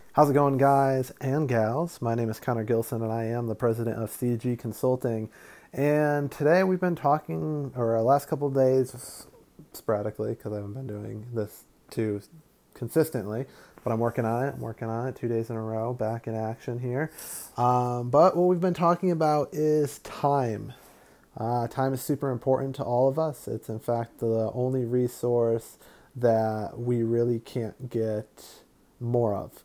How's it going, guys and gals? My name is Connor Gilson, and I am the president of CG Consulting. And today we've been talking, or our last couple of days, sporadically, because I haven't been doing this too consistently, but I'm working on it. 2 days in a row, back in action here. But what we've been talking about is time. Time is super important to all of us. It's, in fact, the only resource that we really can't get more of.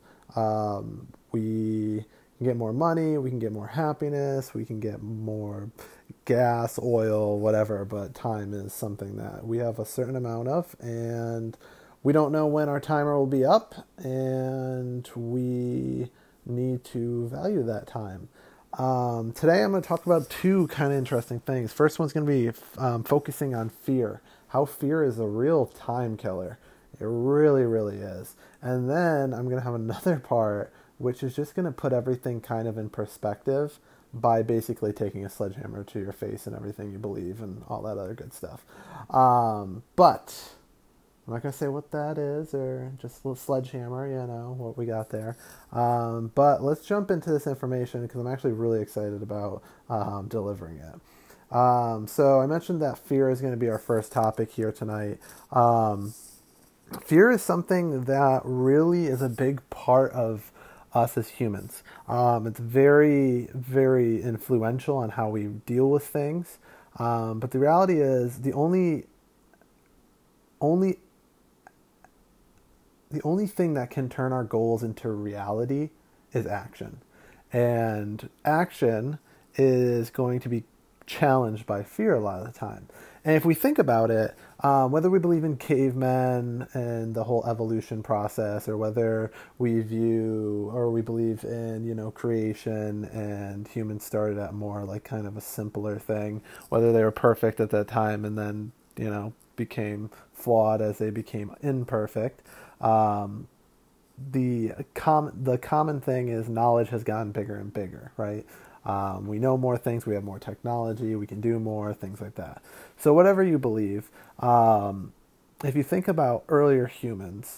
We can get more money, we can get more happiness, we can get more gas, oil, whatever, but time is something that we have a certain amount of, and we don't know when our timer will be up, and we need to value that time. Today I'm going to talk about two kind of interesting things. First one's going to be focusing on fear, how fear is a real time killer. It really, really is. And then I'm going to have another part, which is just going to put everything kind of in perspective by basically taking a sledgehammer to your face and everything you believe and all that other good stuff. But I'm not going to say what that is, or just a little sledgehammer, what we got there. But let's jump into this information because I'm actually really excited about delivering it. So I mentioned that fear is going to be our first topic here tonight. Fear is something that really is a big part of us as humans. It's very, very influential on how we deal with things. But the reality is the only thing that can turn our goals into reality is action. And action is going to be challenged by fear a lot of the time. And if we think about it, whether we believe in cavemen and the whole evolution process, or whether we believe in, creation and humans started at more like kind of a simpler thing, whether they were perfect at that time and then, became flawed as they became imperfect. The common thing is knowledge has gotten bigger and bigger, right? We know more things, we have more technology, we can do more, things like that. So whatever you believe, if you think about earlier humans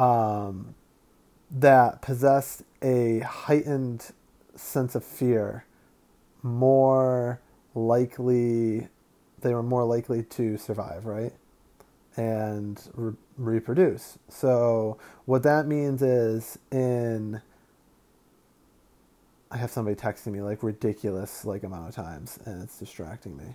that possessed a heightened sense of fear, they were more likely to survive, right? And reproduce. So what that means is I have somebody texting me like ridiculous amount of times, and it's distracting me.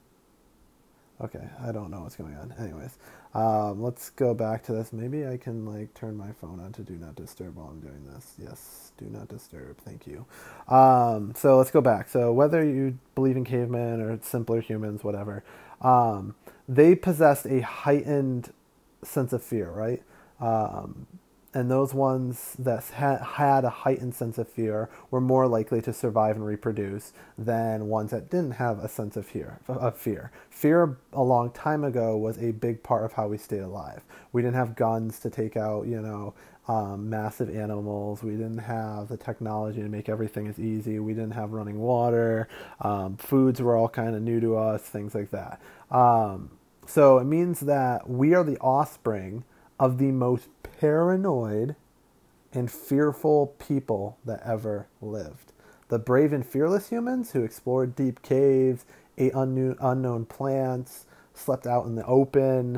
Okay, I don't know what's going on. Anyways, let's go back to this. Maybe I can turn my phone on to do not disturb while I'm doing this. Yes, do not disturb. Thank you. So let's go back. So whether you believe in cavemen or simpler humans, whatever, they possessed a heightened sense of fear, right? And those ones that had a heightened sense of fear were more likely to survive and reproduce than ones that didn't have a sense of fear. Fear a long time ago was a big part of how we stayed alive. We didn't have guns to take out, massive animals. We didn't have the technology to make everything as easy. We didn't have running water. Foods were all kind of new to us, things like that. So it means that we are the offspring of the most paranoid and fearful people that ever lived. The brave and fearless humans who explored deep caves, ate unknown plants, slept out in the open,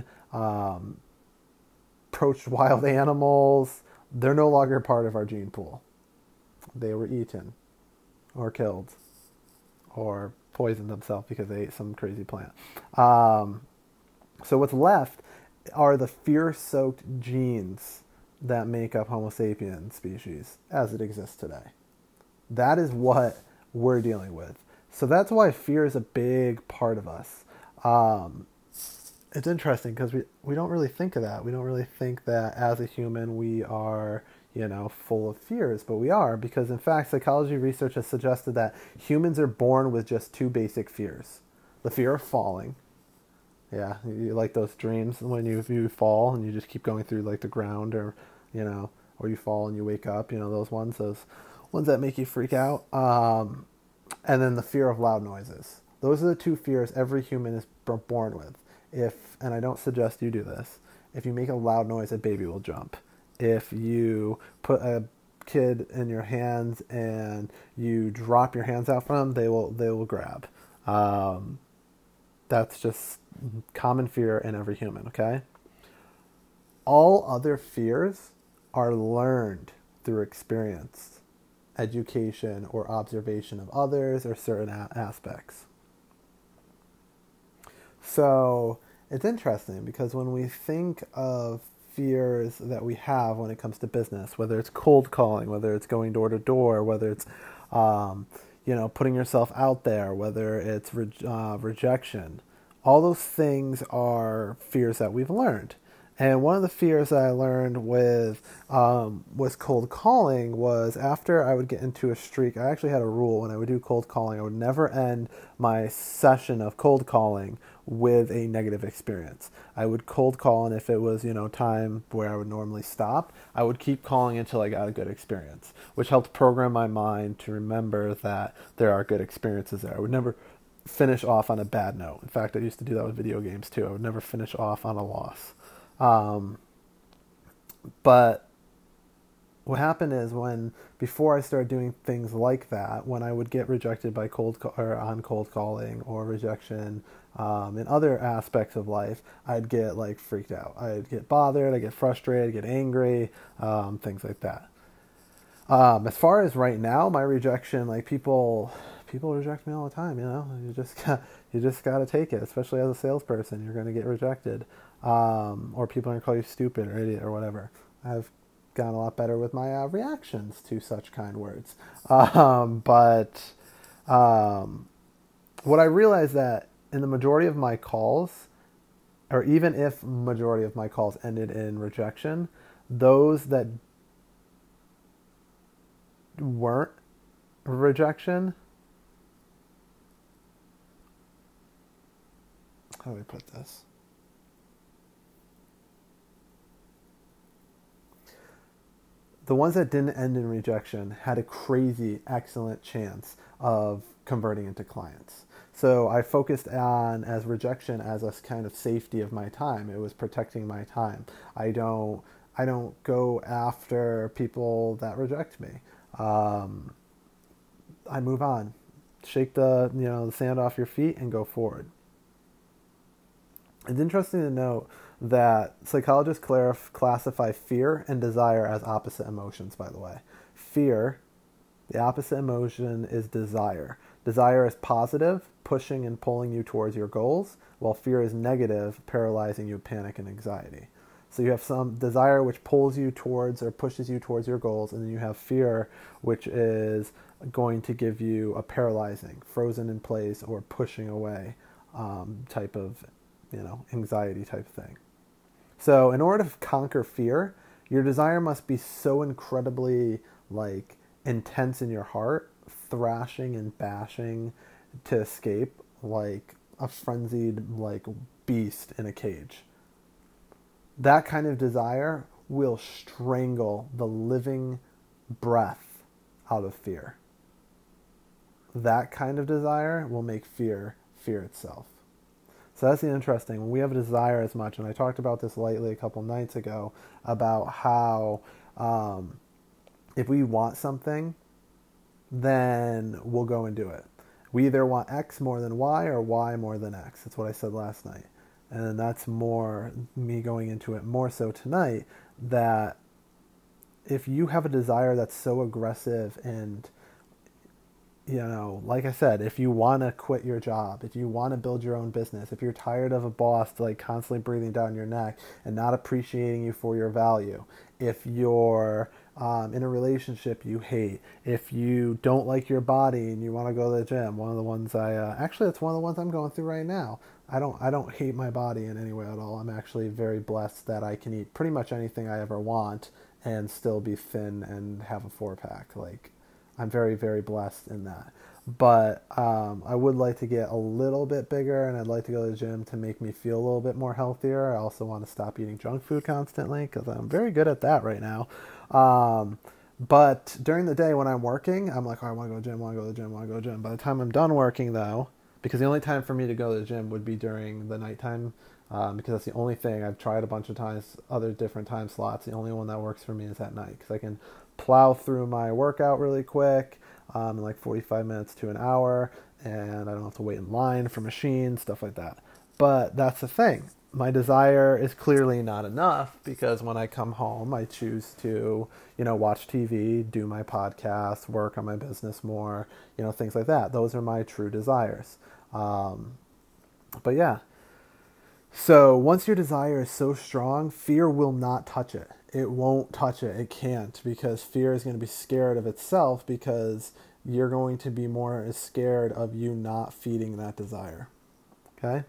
approached wild animals, they're no longer part of our gene pool. They were eaten or killed or poisoned themselves because they ate some crazy plant. So what's left are the fear-soaked genes that make up Homo sapiens species as it exists today. That is what we're dealing with. So that's why fear is a big part of us. It's interesting because we don't really think of that. We don't really think that as a human we are, full of fears, but we are, because in fact psychology research has suggested that humans are born with just two basic fears. The fear of falling. Yeah, you like those dreams when you fall and you just keep going through the ground, or or you fall and you wake up, those ones that make you freak out. And then the fear of loud noises. Those are the two fears every human is born with. And I don't suggest you do this, if you make a loud noise, a baby will jump. If you put a kid in your hands and you drop your hands out from them, they will grab. That's just common fear in every human, okay? All other fears are learned through experience, education, or observation of others or certain aspects. So it's interesting because when we think of fears that we have when it comes to business, whether it's cold calling, whether it's going door to door, whether it's putting yourself out there, whether it's rejection, all those things are fears that we've learned. And one of the fears that I learned with cold calling was after I would get into a streak, I actually had a rule when I would do cold calling, I would never end my session of cold calling with a negative experience. I would cold call, and if it was, time where I would normally stop, I would keep calling until I got a good experience, which helped program my mind to remember that there are good experiences there. I would never finish off on a bad note. In fact, I used to do that with video games too. I would never finish off on a loss. But what happened is before I started doing things like that, when I would get rejected by on cold calling or rejection, in other aspects of life, I'd get freaked out. I'd get bothered, I'd get frustrated, I'd get angry, things like that. As far as right now, my rejection, people reject me all the time, you just got to take it, especially as a salesperson, you're going to get rejected. Or people are going to call you stupid or idiot or whatever. I've gotten a lot better with my reactions to such kind words. But what I realized that in the majority of my calls, or even if majority of my calls ended in rejection, those that weren't rejection, how do I put this? The ones that didn't end in rejection had a crazy, excellent chance of converting into clients. So I focused on as rejection as a kind of safety of my time. It was protecting my time. I don't go after people that reject me. I move on, shake the sand off your feet and go forward. It's interesting to note that psychologists classify fear and desire as opposite emotions, by the way. Fear, the opposite emotion is desire. Desire is positive, pushing and pulling you towards your goals, while fear is negative, paralyzing you with panic and anxiety. So you have some desire which pulls you towards or pushes you towards your goals, and then you have fear which is going to give you a paralyzing, frozen in place or pushing away type of anxiety type thing. So in order to conquer fear, your desire must be so incredibly intense in your heart, thrashing and bashing to escape like a frenzied beast in a cage. That kind of desire will strangle the living breath out of fear. That kind of desire will make fear itself. So that's the interesting. When we have a desire as much, and I talked about this lightly a couple nights ago, about how if we want something, then we'll go and do it. We either want X more than Y or Y more than X. That's what I said last night. And that's more me going into it more so tonight, that if you have a desire that's so aggressive and like I said, if you want to quit your job, if you want to build your own business, if you're tired of a boss constantly breathing down your neck and not appreciating you for your value, if you're in a relationship you hate, if you don't like your body and you want to go to the gym, one of the ones that's one of the ones I'm going through right now. I don't hate my body in any way at all. I'm actually very blessed that I can eat pretty much anything I ever want and still be thin and have a 4-pack. I'm very, very blessed in that. But I would like to get a little bit bigger, and I'd like to go to the gym to make me feel a little bit more healthier. I also want to stop eating junk food constantly because I'm very good at that right now. But during the day when I'm working, I'm like, oh, I want to go to the gym, want to go to the gym, want to go to the gym. By the time I'm done working, though, because the only time for me to go to the gym would be during the nighttime because that's the only thing. I've tried a bunch of times, other different time slots. The only one that works for me is at night because I can plow through my workout really quick in like 45 minutes to an hour, and I don't have to wait in line for machines, stuff like that. But that's the thing. My desire is clearly not enough because when I come home, I choose to, watch TV, do my podcast, work on my business more, things like that. Those are my true desires. But yeah, so once your desire is so strong, fear will not touch it. It won't touch it. It can't because fear is going to be scared of itself because you're going to be more scared of you not feeding that desire. Okay?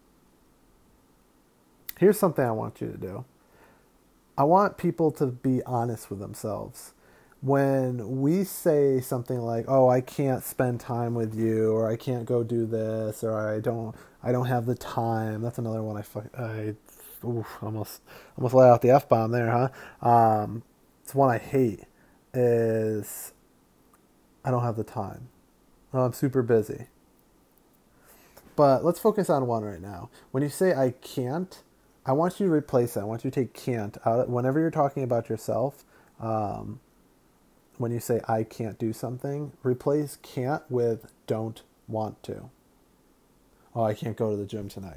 Here's something I want you to do. I want people to be honest with themselves. When we say something like, "Oh, I can't spend time with you," or "I can't go do this," or I don't have the time." That's another one almost let out the F-bomb there, huh? It's one I hate is I don't have the time. Oh, I'm super busy. But let's focus on one right now. When you say I can't, I want you to replace that. I want you to take can't out. Whenever you're talking about yourself, when you say I can't do something, replace can't with don't want to. Oh, I can't go to the gym tonight.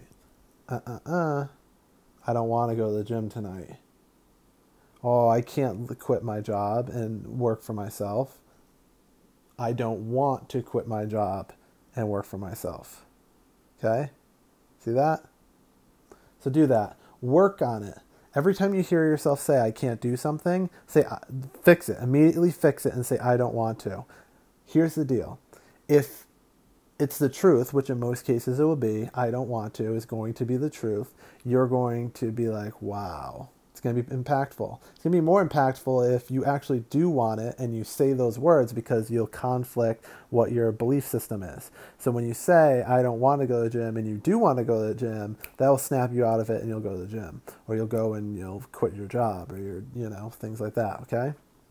I don't want to go to the gym tonight. Oh, I can't quit my job and work for myself. I don't want to quit my job and work for myself. Okay? See that? So do that. Work on it. Every time you hear yourself say, I can't do something, fix it. Immediately fix it and say, I don't want to. Here's the deal. If it's the truth, which in most cases it will be, I don't want to is going to be the truth, you're going to be like, wow. It's going to be impactful. It's going to be more impactful if you actually do want it and you say those words because you'll conflict what your belief system is. So when you say, I don't want to go to the gym and you do want to go to the gym, that will snap you out of it and you'll go to the gym. Or you'll go and you'll quit your job or things like that, okay?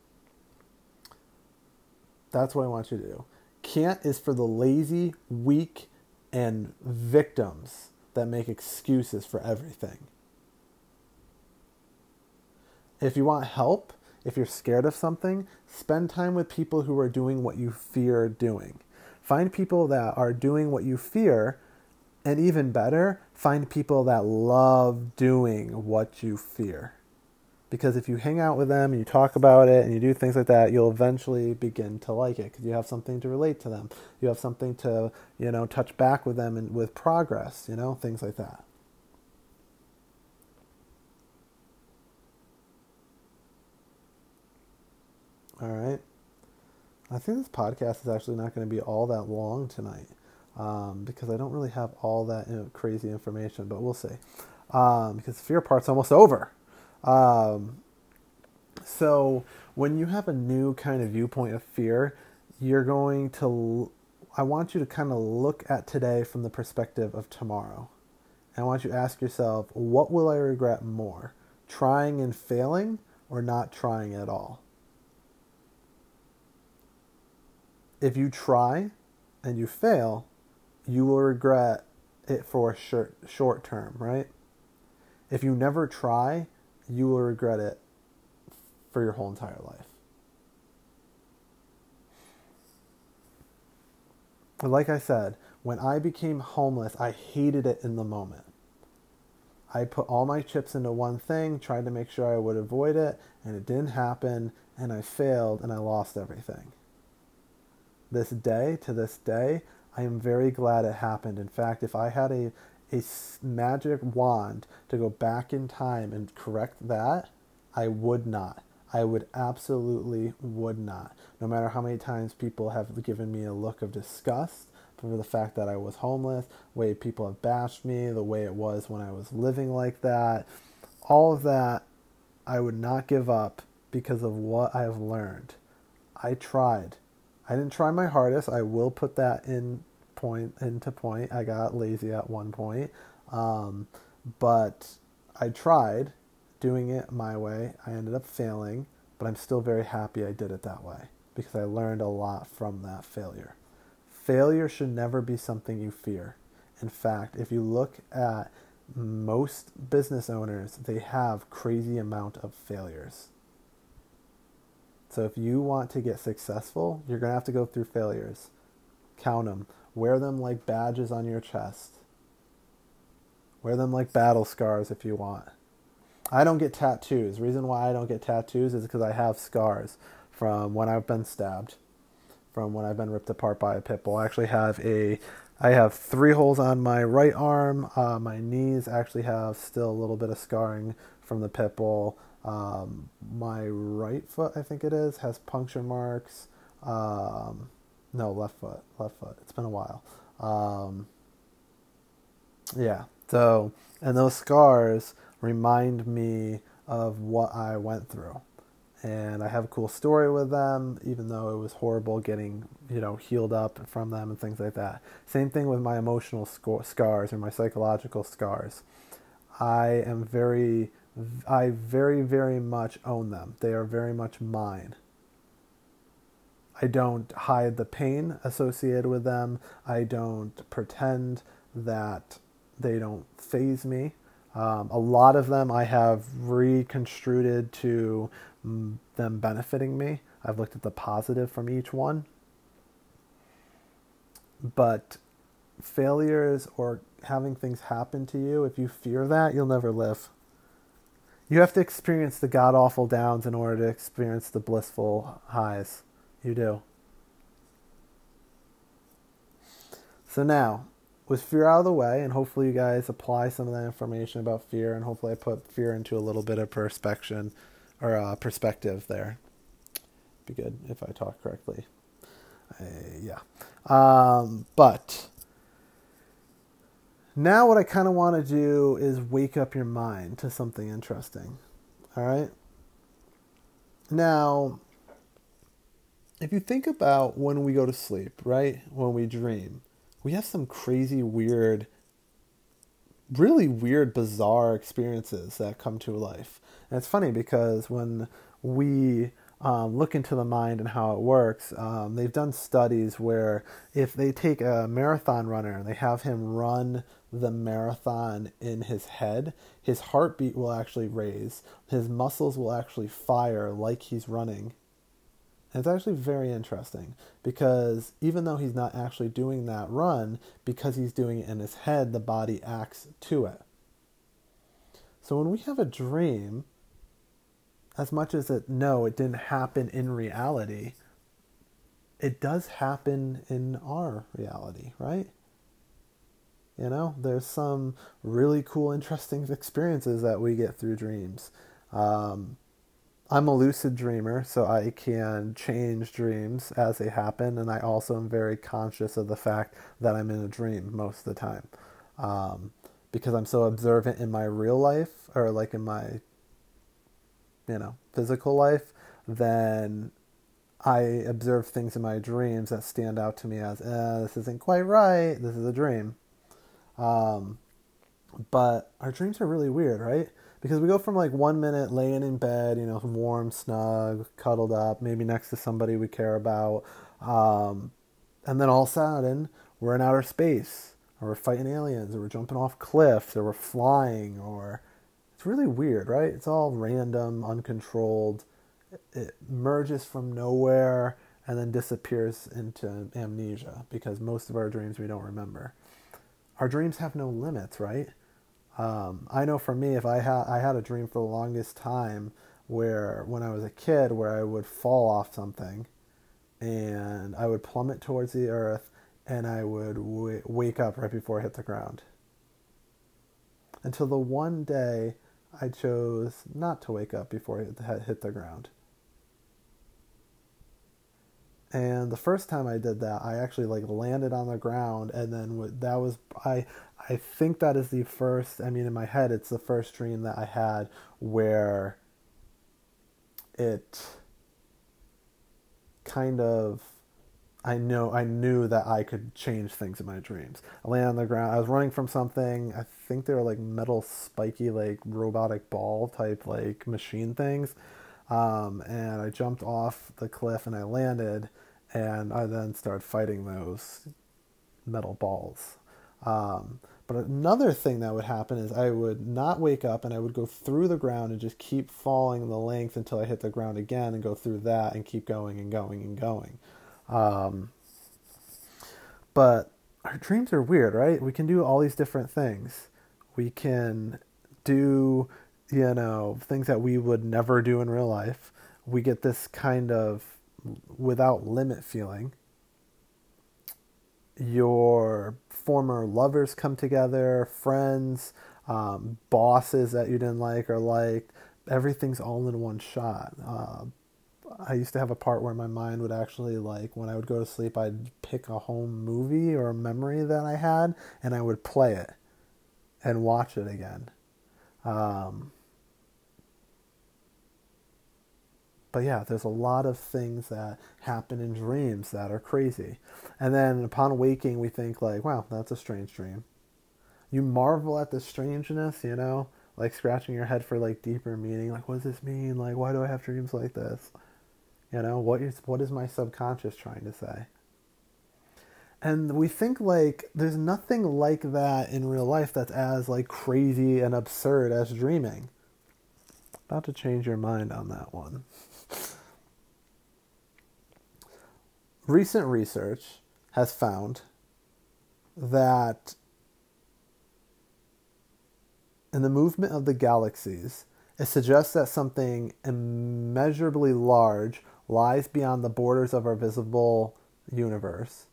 That's what I want you to do. Can't is for the lazy, weak, and victims that make excuses for everything. If you want help, if you're scared of something, spend time with people who are doing what you fear doing. Find people that are doing what you fear, and even better, find people that love doing what you fear. Because if you hang out with them and you talk about it and you do things like that, you'll eventually begin to like it because you have something to relate to them. You have something to, touch back with them and with progress, things like that. All right. I think this podcast is actually not going to be all that long tonight because I don't really have all that crazy information, but we'll see. Because the fear part's almost over. So when you have a new kind of viewpoint of fear, I want you to kind of look at today from the perspective of tomorrow. And I want you to ask yourself, what will I regret more? Trying and failing or not trying at all? If you try and you fail, you will regret it for a short term, right? If you never try, you will regret it for your whole entire life. And like I said, when I became homeless, I hated it in the moment. I put all my chips into one thing, tried to make sure I would avoid it, and it didn't happen, and I failed, and I lost everything. To this day, I am very glad it happened. In fact, if I had a magic wand to go back in time and correct that, I would not. I would absolutely would not. No matter how many times people have given me a look of disgust for the fact that I was homeless, the way people have bashed me, the way it was when I was living like that, all of that, I would not give up because of what I have learned. I tried. I didn't try my hardest. I will put that into point. I got lazy at one point. But I tried doing it my way. I ended up failing, but I'm still very happy I did it that way because I learned a lot from that failure. Failure should never be something you fear. In fact, if you look at most business owners, they have crazy amount of failures. So if you want to get successful, you're going to have to go through failures. Count them. Wear them like badges on your chest. Wear them like battle scars if you want. I don't get tattoos. The reason why I don't get tattoos is because I have scars from when I've been stabbed, from when I've been ripped apart by a pit bull. I have 3 holes on my right arm. My knees actually have still a little bit of scarring from the pit bull. My right foot, I think it is, has puncture marks. No, left foot. It's been a while. Yeah. So, and those scars remind me of what I went through. And I have a cool story with them, even though it was horrible getting, healed up from them and things like that. Same thing with my emotional scars or my psychological scars. I very, very much own them. They are very much mine. I don't hide the pain associated with them. I don't pretend that they don't faze me. A lot of them I have reconstrued to them benefiting me. I've looked at the positive from each one. But failures or having things happen to you, if you fear that, you'll never live. You have to experience the god-awful downs in order to experience the blissful highs. You do. So now, with fear out of the way, and hopefully you guys apply some of that information about fear, and hopefully I put fear into a little bit of perspective there. Be good if I talk correctly. Yeah. But now what I kind of want to do is wake up your mind to something interesting. All right? Now, if you think about when we go to sleep, right? When we dream, we have some crazy, weird, really weird, bizarre experiences that come to life. And it's funny because when we look into the mind and how it works, they've done studies where if they take a marathon runner and they have him run the marathon in his head, his heartbeat will actually raise, his muscles will actually fire like he's running. And it's actually very interesting because even though he's not actually doing that run, because he's doing it in his head, the body acts to it. So when we have a dream, as much as it didn't happen in reality, it does happen in our reality, right? There's some really cool, interesting experiences that we get through dreams. I'm a lucid dreamer, so I can change dreams as they happen, and I also am very conscious of the fact that I'm in a dream most of the time. Because I'm so observant in my real life, or like in my physical life, then I observe things in my dreams that stand out to me as, this isn't quite right, this is a dream. But our dreams are really weird, right? Because we go from like 1 minute laying in bed, warm, snug, cuddled up, maybe next to somebody we care about, and then all of a sudden we're in outer space, or we're fighting aliens, or we're jumping off cliffs, or we're flying, or... It's really weird, right? It's all random, uncontrolled. It merges from nowhere and then disappears into amnesia because most of our dreams we don't remember. Our dreams have no limits, right? I know for me, if I had a dream for the longest time where when I was a kid where I would fall off something and I would plummet towards the earth and I would wake up right before I hit the ground. Until the one day I chose not to wake up before it hit the ground. And the first time I did that, I actually landed on the ground, and then I think that is the first, in my head, it's the first dream that I had where it kind of, I knew that I could change things in my dreams. I landed on the ground. I was running from something. I think they were metal spiky, robotic ball type machine things. And I jumped off the cliff and I landed, and I then started fighting those metal balls. But another thing that would happen is I would not wake up and I would go through the ground and just keep falling the length until I hit the ground again and go through that and keep going and going and going. But our dreams are weird, right? We can do all these different things. We can do, things that we would never do in real life. We get this kind of without limit feeling. Your former lovers come together, friends, bosses that you didn't like or liked. Everything's all in one shot. I used to have a part where my mind would actually, like, when I would go to sleep, I'd pick a home movie or a memory that I had, and I would play it and watch it again. But yeah, there's a lot of things that happen in dreams that are crazy. And then upon waking, we think like, wow, that's a strange dream. You marvel at the strangeness, like scratching your head for like deeper meaning. Like, what does this mean? Like, why do I have dreams like this? What is my subconscious trying to say? And we think like there's nothing like that in real life that's as like crazy and absurd as dreaming. About to change your mind on that one. Recent research has found that in the movement of the galaxies, it suggests that something immeasurably large lies beyond the borders of our visible universe,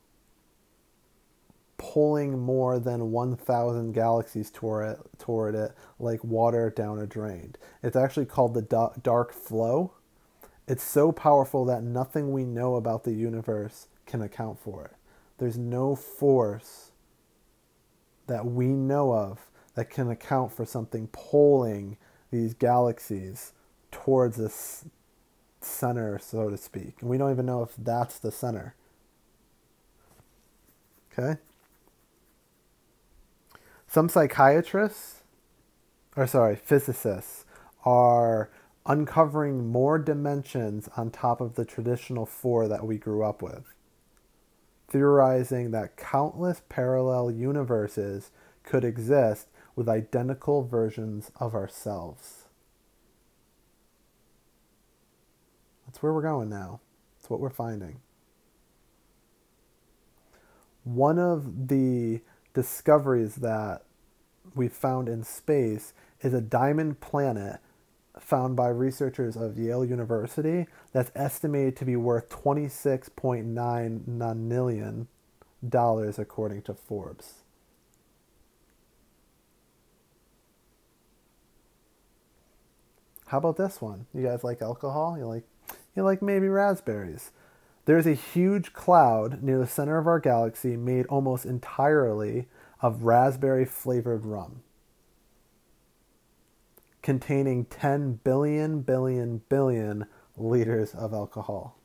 pulling more than 1,000 galaxies toward it like water down a drain. It's actually called the dark flow. It's so powerful that nothing we know about the universe can account for it. There's no force that we know of that can account for something pulling these galaxies towards this center, so to speak. And we don't even know if that's the center. Okay? Some physicists are uncovering more dimensions on top of the traditional 4 that we grew up with, theorizing that countless parallel universes could exist with identical versions of ourselves. That's where we're going now. That's what we're finding. One of the discoveries that we found in space is a diamond planet found by researchers of Yale University that's estimated to be worth $26.9 million according to Forbes. How about this one? You guys like alcohol? You like maybe raspberries. There's a huge cloud near the center of our galaxy made almost entirely of raspberry-flavored rum, containing 10 billion liters of alcohol.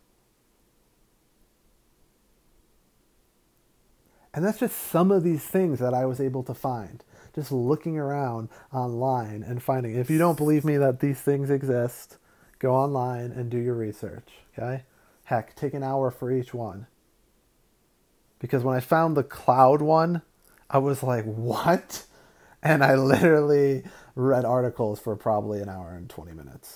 And that's just some of these things that I was able to find, just looking around online and finding. If you don't believe me that these things exist, go online and do your research, okay? Heck, take an hour for each one. Because when I found the cloud one, I was like, what? And I literally read articles for probably an hour and 20 minutes.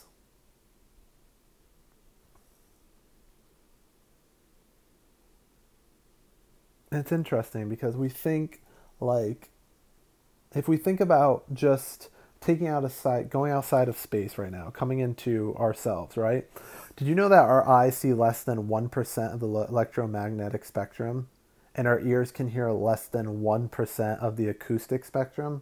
And it's interesting because we think like, if we think about just going outside of space right now, coming into ourselves, right? Did you know that our eyes see less than 1% of the electromagnetic spectrum, and our ears can hear less than 1% of the acoustic spectrum?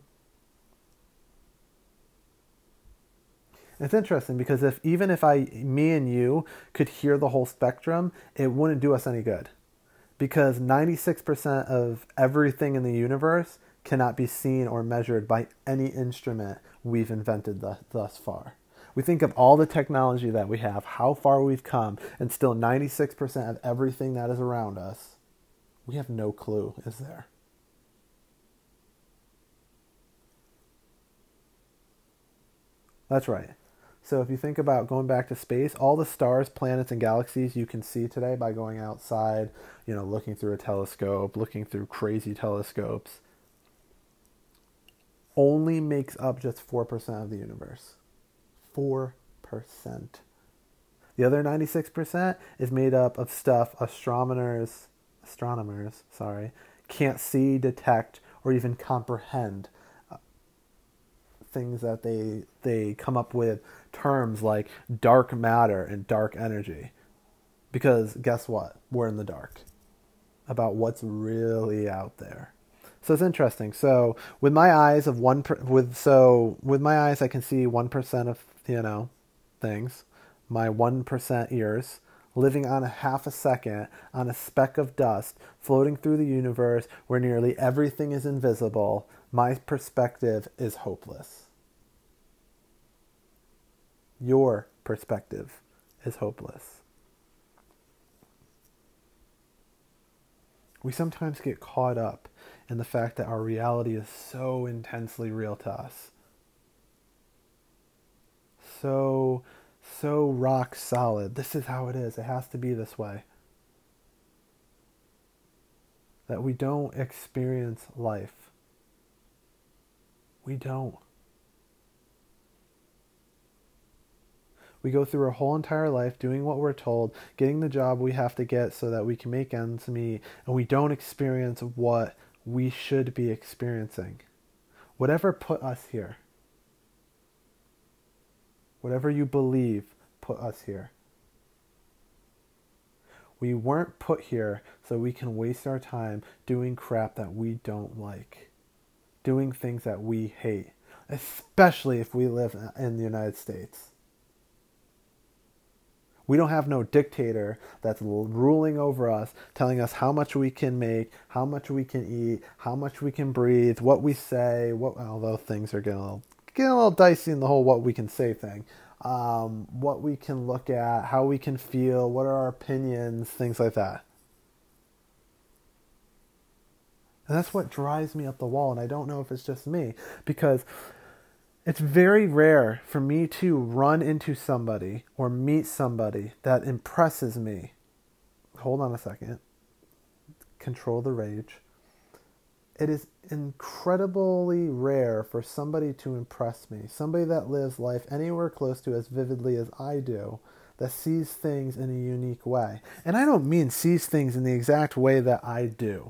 It's interesting because me and you could hear the whole spectrum, it wouldn't do us any good. Because 96% of everything in the universe cannot be seen or measured by any instrument we've invented thus far. We think of all the technology that we have, how far we've come, and still 96% of everything that is around us, we have no clue is there. That's right. So if you think about going back to space, all the stars, planets, and galaxies you can see today by going outside, looking through a telescope, looking through crazy telescopes, only makes up just 4% of the universe. 4%. The other 96% is made up of stuff astronomers, can't see, detect, or even comprehend. Things that they come up with terms like dark matter and dark energy. Because guess what? We're in the dark about what's really out there. So it's interesting. So with my eyes of with my eyes I can see 1% of things. My 1% ears living on a half a second on a speck of dust floating through the universe where nearly everything is invisible. My perspective is hopeless. Your perspective is hopeless. We sometimes get caught up in the fact that our reality is so intensely real to us. So rock solid. This is how it is. It has to be this way. That we don't experience life. We don't. We go through our whole entire life doing what we're told, getting the job we have to get so that we can make ends meet, and we don't experience what we should be experiencing. Whatever put us here, whatever you believe put us here. We weren't put here so we can waste our time doing crap that we don't like, doing things that we hate, especially if we live in the United States. We don't have no dictator that's ruling over us, telling us how much we can make, how much we can eat, how much we can breathe, what we say, although things are getting a little dicey in the whole what we can say thing. What we can look at, how we can feel, what are our opinions, things like that. And that's what drives me up the wall, and I don't know if it's just me, because it's very rare for me to run into somebody or meet somebody that impresses me. Hold on a second. Control the rage. It is incredibly rare for somebody to impress me. Somebody that lives life anywhere close to as vividly as I do, that sees things in a unique way. And I don't mean sees things in the exact way that I do.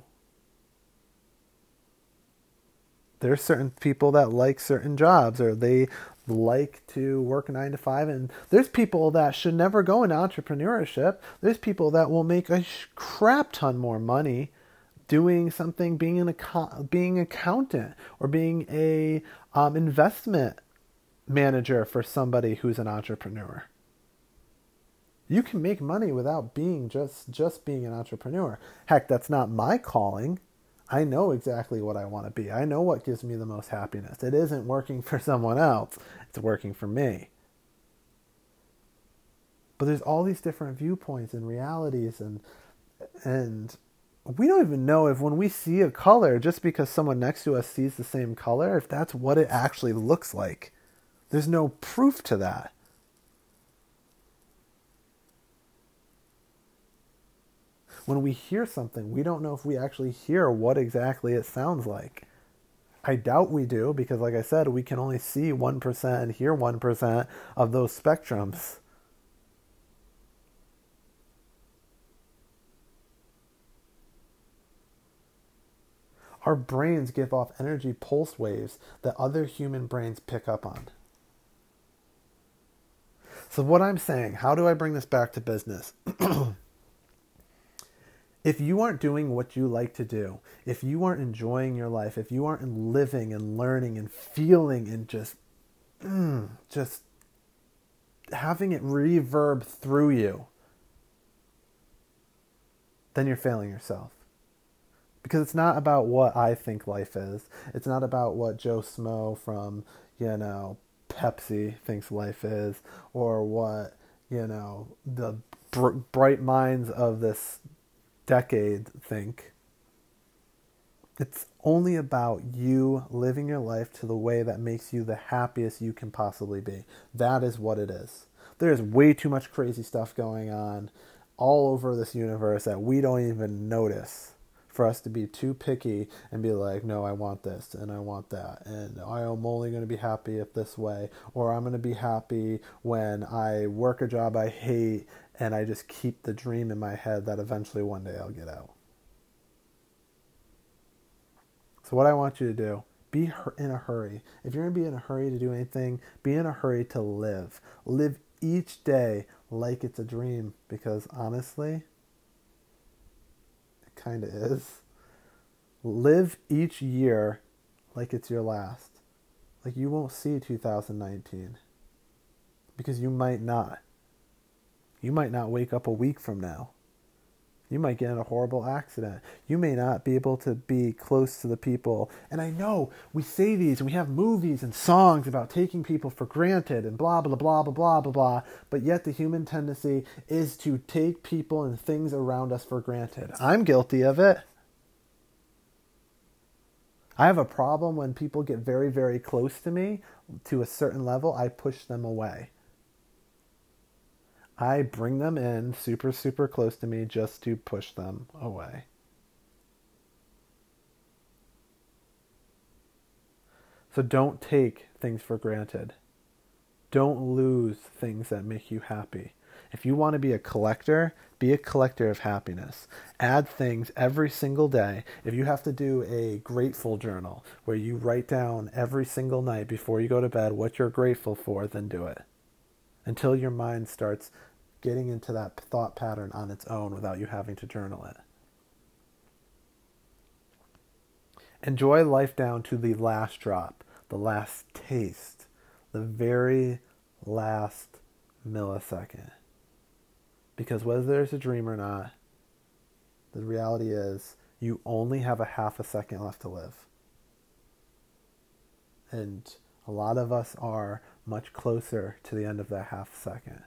There's certain people that like certain jobs, or they like to work 9 to 5, and there's people that should never go into entrepreneurship. There's people that will make a crap ton more money doing something, being an accountant, or being a investment manager for somebody who's an entrepreneur. You can make money without being just being an entrepreneur. Heck, that's not my calling. I know exactly what I want to be. I know what gives me the most happiness. It isn't working for someone else. It's working for me. But there's all these different viewpoints and realities, and we don't even know if when we see a color, just because someone next to us sees the same color, if that's what it actually looks like. There's no proof to that. When we hear something, we don't know if we actually hear what exactly it sounds like. I doubt we do, because like I said, we can only see 1% and hear 1% of those spectrums. Our brains give off energy pulse waves that other human brains pick up on. So what I'm saying, how do I bring this back to business? If you aren't doing what you like to do, if you aren't enjoying your life, if you aren't living and learning and feeling and just having it reverb through you, then you're failing yourself. Because it's not about what I think life is. It's not about what Joe Smo from, Pepsi thinks life is, or what, the bright minds of this decade think. It's only about you living your life to the way that makes you the happiest you can possibly be. That is what it is. There's way too much crazy stuff going on all over this universe that we don't even notice. for us to be too picky and be like, no, I want this and I want that, and I'm only going to be happy if this way, or I'm going to be happy when I work a job I hate and I just keep the dream in my head that eventually one day I'll get out. So what I want you to do, be in a hurry. If you're going to be in a hurry to do anything, be in a hurry to live. Live each day like it's a dream, because honestly, it kind of is. Live each year like it's your last. Like you won't see 2019, because you might not. You might not wake up a week from now. You might get in a horrible accident. You may not be able to be close to the people. And I know we say these and we have movies and songs about taking people for granted and blah, blah, blah, blah, blah, blah, blah. But yet the human tendency is to take people and things around us for granted. I'm guilty of it. I have a problem when people get very, very close to me to a certain level. I push them away. I bring them in super, super close to me just to push them away. So don't take things for granted. Don't lose things that make you happy. If you want to be a collector of happiness. Add things every single day. If you have to do a grateful journal where you write down every single night before you go to bed what you're grateful for, then do it. Until your mind starts getting into that thought pattern on its own without you having to journal it. Enjoy life down to the last drop, the last taste, the very last millisecond. Because whether there's a dream or not, the reality is you only have a half a second left to live. And a lot of us are much closer to the end of that half second.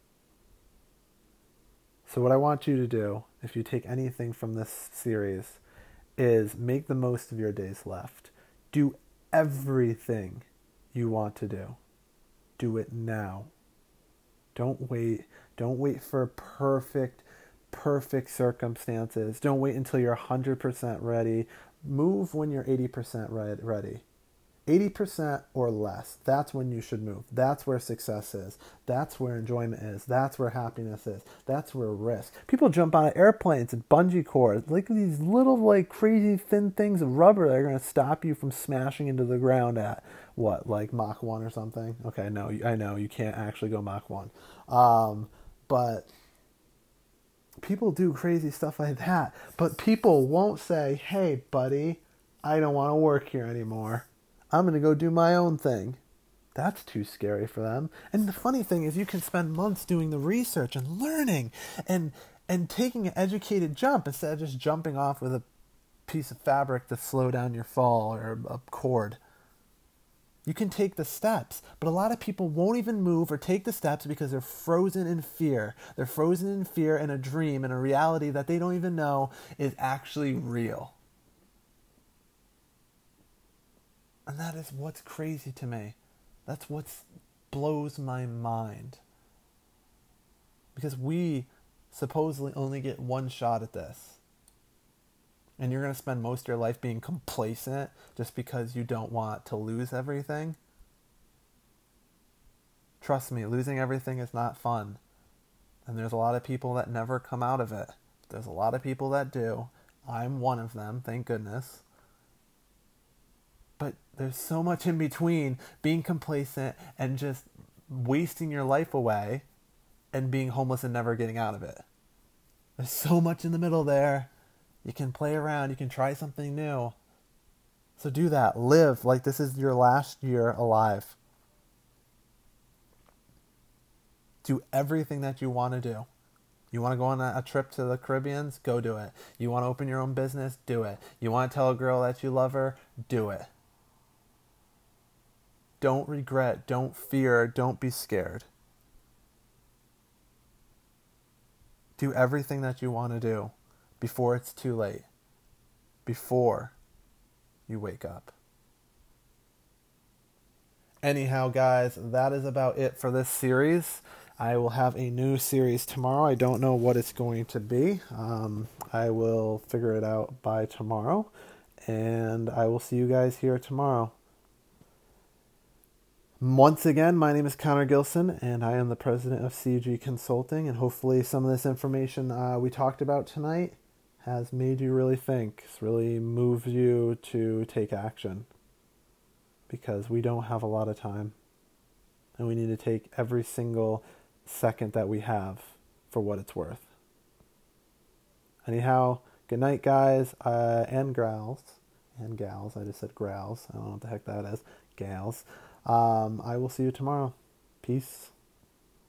So what I want you to do, if you take anything from this series, is make the most of your days left. Do everything you want to do. Do it now. Don't wait. Don't wait for perfect circumstances. Don't wait until you're 100% ready. Move when you're 80% ready. 80% or less. That's when you should move. That's where success is. That's where enjoyment is. That's where happiness is. That's where risk. People jump on airplanes and bungee cords, like these little like crazy thin things of rubber that are going to stop you from smashing into the ground at what, like Mach 1 or something? Okay, no, I know you can't actually go Mach 1. But people do crazy stuff like that. But people won't say, hey, buddy, I don't want to work here anymore. I'm going to go do my own thing. That's too scary for them. And the funny thing is you can spend months doing the research and learning and taking an educated jump instead of just jumping off with a piece of fabric to slow down your fall or a cord. You can take the steps, but a lot of people won't even move or take the steps because they're frozen in fear. They're frozen in fear and a dream and a reality that they don't even know is actually real. And that is what's crazy to me. That's what blows my mind. Because we supposedly only get one shot at this. And you're going to spend most of your life being complacent just because you don't want to lose everything. Trust me, losing everything is not fun. And there's a lot of people that never come out of it. There's a lot of people that do. I'm one of them, thank goodness. But there's so much in between being complacent and just wasting your life away and being homeless and never getting out of it. There's so much in the middle there. You can play around. You can try something new. So do that. Live like this is your last year alive. Do everything that you want to do. You want to go on a trip to the Caribbean? Go do it. You want to open your own business? Do it. You want to tell a girl that you love her? Do it. Don't regret, don't fear, don't be scared. Do everything that you want to do before it's too late. Before you wake up. Anyhow, guys, that is about it for this series. I will have a new series tomorrow. I don't know what it's going to be. I will figure it out by tomorrow, and I will see you guys here tomorrow. Once again, my name is Connor Gilson, and I am the president of CG Consulting, and hopefully some of this information we talked about tonight has made you really think, it's really moved you to take action, because we don't have a lot of time, and we need to take every single second that we have for what it's worth. Anyhow, good night, guys, and growls, and gals. I just said growls. I don't know what the heck that is. Gals. I will see you tomorrow. Peace.